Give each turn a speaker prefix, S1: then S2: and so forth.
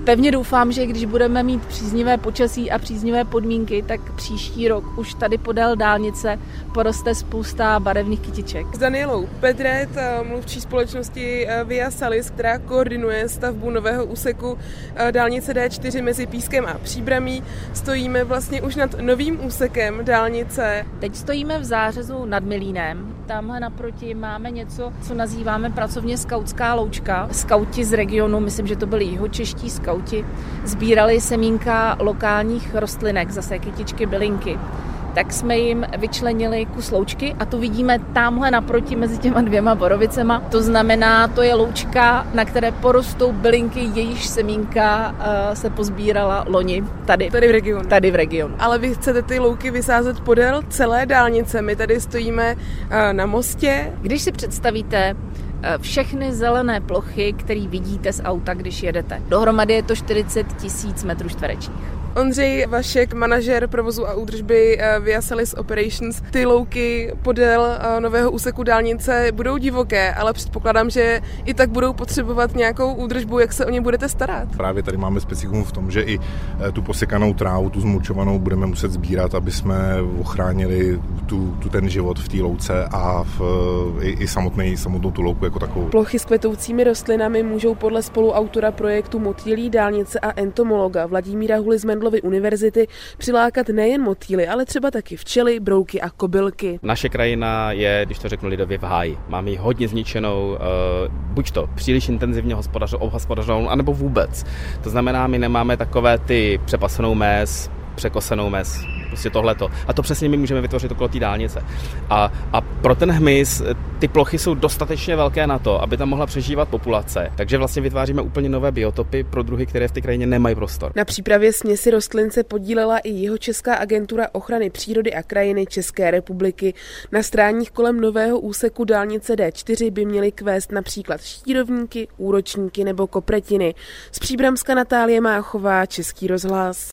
S1: pevně doufám, že když budeme mít příznivé počasí a příznivé podmínky, tak příští rok už tady podél dálnice poroste spousta barevných kytiček.
S2: S Danielou Pedret, mluvčí společnosti Via Salis, která koordinuje stavbu nového úseku dálnice D4 mezi Pískem a Příbramí. Stojíme vlastně už nad novým úsekem dálnice.
S1: Teď stojíme v zářezu nad Milínem. Tamhle naproti máme něco, co nazýváme pracovně skautská loučka. Skauti z regionu, myslím, že to byli jihočeští skauti, sbírali semínka lokálních rostlinek, zase kytičky, bylinky. Tak jsme jim vyčlenili kus loučky a tu vidíme tamhle naproti mezi těma dvěma borovicema. To znamená, to je loučka, na které porostou bylinky, jejíž semínka se pozbírala loni tady v regionu.
S2: Ale vy chcete ty louky vysázet podél celé dálnice. My tady stojíme na mostě.
S1: Když si představíte všechny zelené plochy, které vidíte z auta, když jedete. Dohromady je to 40 000 metrů čtverečních.
S2: Ondřej Vašek, manažer provozu a údržby Via Salis Operations. Ty louky podél nového úseku dálnice budou divoké, ale předpokládám, že i tak budou potřebovat nějakou údržbu. Jak se o ně budete starat?
S3: Právě tady máme specifikum v tom, že i tu posekanou trávu, tu zmulčovanou budeme muset sbírat, aby jsme ochránili ten život v té louce a i samotnou tu louku jako takovou.
S2: Plochy s kvetoucími rostlinami můžou podle spoluautora projektu Motýlí dálnice a entomologa Vladimíra Huly z Mendelovy univerzity přilákat nejen motýly, ale třeba taky včely, brouky a kobylky.
S4: Naše krajina je, když to řeknu lidově, v háji. Máme ji hodně zničenou, buď to příliš intenzivně obhospodařenou, anebo vůbec. To znamená, my nemáme takové ty přepasenou mez, překosenou mez, prostě tohleto. A to přesně my můžeme vytvořit okolo té dálnice. A pro ten hmyz ty plochy jsou dostatečně velké na to, aby tam mohla přežívat populace. Takže vlastně vytváříme úplně nové biotopy pro druhy, které v té krajině nemají prostor.
S2: Na přípravě směsi rostlin se podílela i Jihočeská agentura ochrany přírody a krajiny České republiky. Na stráních kolem nového úseku dálnice D4 by měly kvést například štírovníky, úročníky nebo kopretiny. Z Příbramska Natálie Máchová, Český rozhlas.